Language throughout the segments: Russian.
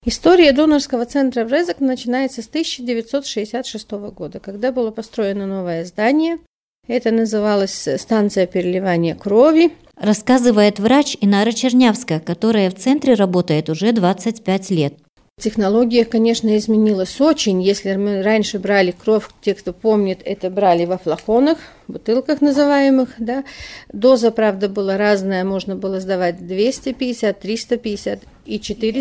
История донорского центра в Резекне начинается с 1966 года, когда было построено новое здание. Это называлось станция переливания крови. Рассказывает врач Инара Чернявская, которая в центре работает уже 25 лет. Технология, конечно, изменилась очень. Если мы раньше брали кровь, те, кто помнит, это брали во флаконах, бутылках называемых, да. Доза, правда, была разная, можно было сдавать 250, 350 и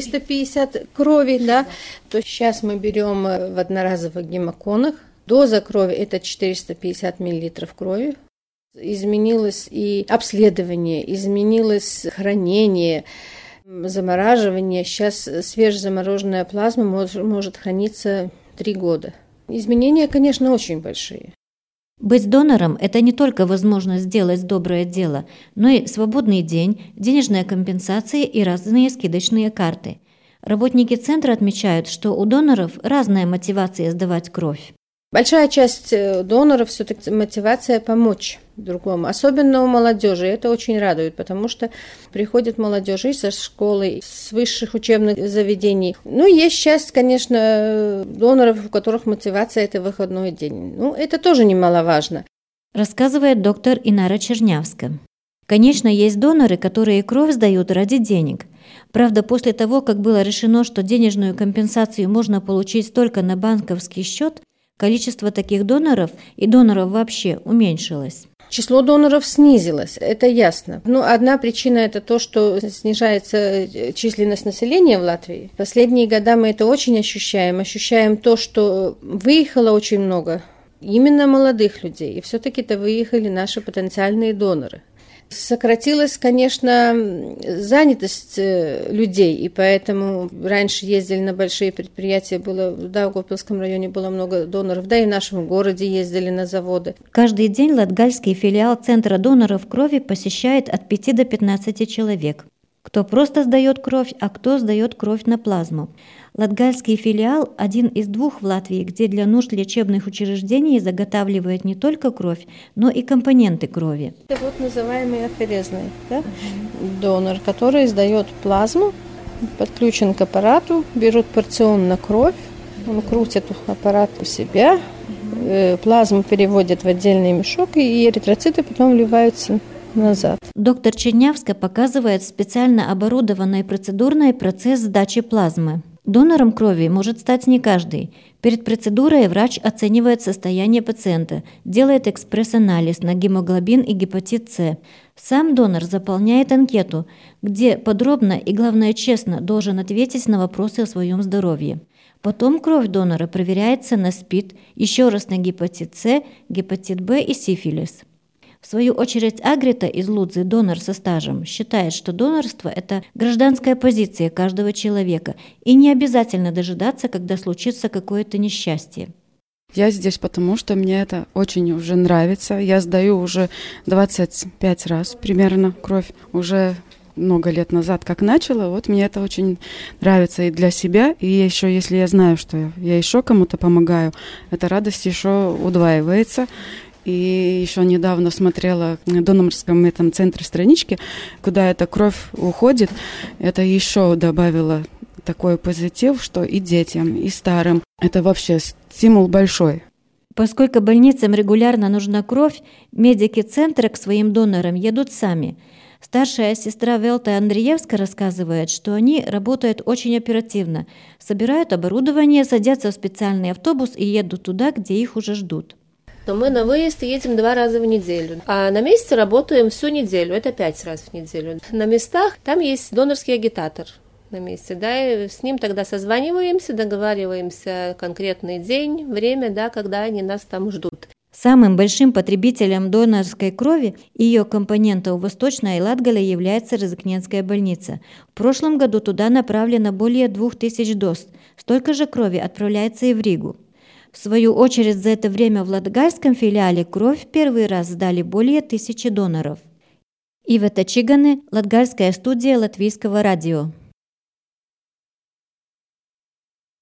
450 крови, да. То сейчас мы берем в одноразовых гемоконах. Доза крови – это 450 мл крови. Изменилось и обследование, изменилось хранение, замораживание. Сейчас свежезамороженная плазма может храниться 3 года. Изменения, конечно, очень большие. Быть донором – это не только возможность сделать доброе дело, но и свободный день, денежная компенсация и разные скидочные карты. Работники центра отмечают, что у доноров разная мотивация сдавать кровь. Большая часть доноров все-таки мотивация помочь другому, особенно у молодежи. Это очень радует, потому что приходит молодежь и со школы, с высших учебных заведений. Есть часть, конечно, доноров, у которых мотивация – это выходной день. Это тоже немаловажно. Рассказывает доктор Инара Чернявская. Конечно, есть доноры, которые кровь сдают ради денег. Правда, после того, как было решено, что денежную компенсацию можно получить только на банковский счет, количество таких доноров и доноров вообще уменьшилось. Число доноров снизилось, это ясно. Одна причина – это то, что снижается численность населения в Латвии. В последние годы мы это очень ощущаем. Ощущаем то, что выехало очень много именно молодых людей. И все-таки это выехали наши потенциальные доноры. Сократилась, конечно, занятость людей, и поэтому раньше ездили на большие предприятия, в Даугавпилском районе было много доноров, да и в нашем городе ездили на заводы. Каждый день латгальский филиал Центра доноров крови посещает от 5 до 15 человек. Кто просто сдает кровь, а кто сдает кровь на плазму. Латгальский филиал – один из 2 в Латвии, где для нужд лечебных учреждений заготавливают не только кровь, но и компоненты крови. Это называемый аферезный донор, который сдает плазму, подключен к аппарату, берут порционно кровь, он крутит аппарат у себя, плазму переводят в отдельный мешок, и эритроциты потом вливаются назад. Доктор Чернявская показывает специально оборудованный процедурный процесс сдачи плазмы. Донором крови может стать не каждый. Перед процедурой врач оценивает состояние пациента, делает экспресс-анализ на гемоглобин и гепатит С. Сам донор заполняет анкету, где подробно и, главное, честно должен ответить на вопросы о своем здоровье. Потом кровь донора проверяется на СПИД, еще раз на гепатит С, гепатит Б и сифилис. В свою очередь Агрита из Лудзы, донор со стажем, считает, что донорство – это гражданская позиция каждого человека, и не обязательно дожидаться, когда случится какое-то несчастье. Я здесь потому, что мне это очень уже нравится. Я сдаю уже 25 раз примерно кровь, уже много лет назад как начала. Мне это очень нравится и для себя, и еще если я знаю, что я еще кому-то помогаю, эта радость еще удваивается. И еще недавно смотрела в донорском этом центре странички, куда эта кровь уходит. Это еще добавило такой позитив, что и детям, и старым. Это вообще стимул большой. Поскольку больницам регулярно нужна кровь, медики центра к своим донорам едут сами. Старшая сестра Велта Андреевская рассказывает, что они работают очень оперативно, собирают оборудование, садятся в специальный автобус и едут туда, где их уже ждут. То мы на выезд едем 2 раза в неделю, а на месте работаем всю неделю, это 5 раз в неделю. На местах там есть донорский агитатор на месте, и с ним тогда созваниваемся, договариваемся конкретный день, время, когда они нас там ждут. Самым большим потребителем донорской крови и ее компонентов в Восточной Латгалии является Резекненская больница. В прошлом году туда направлено более 2000 доз, столько же крови отправляется и в Ригу. В свою очередь, за это время в латгальском филиале кровь первый раз сдали более 1000 доноров. Ивета Чигане, Латгальская студия Латвийского радио.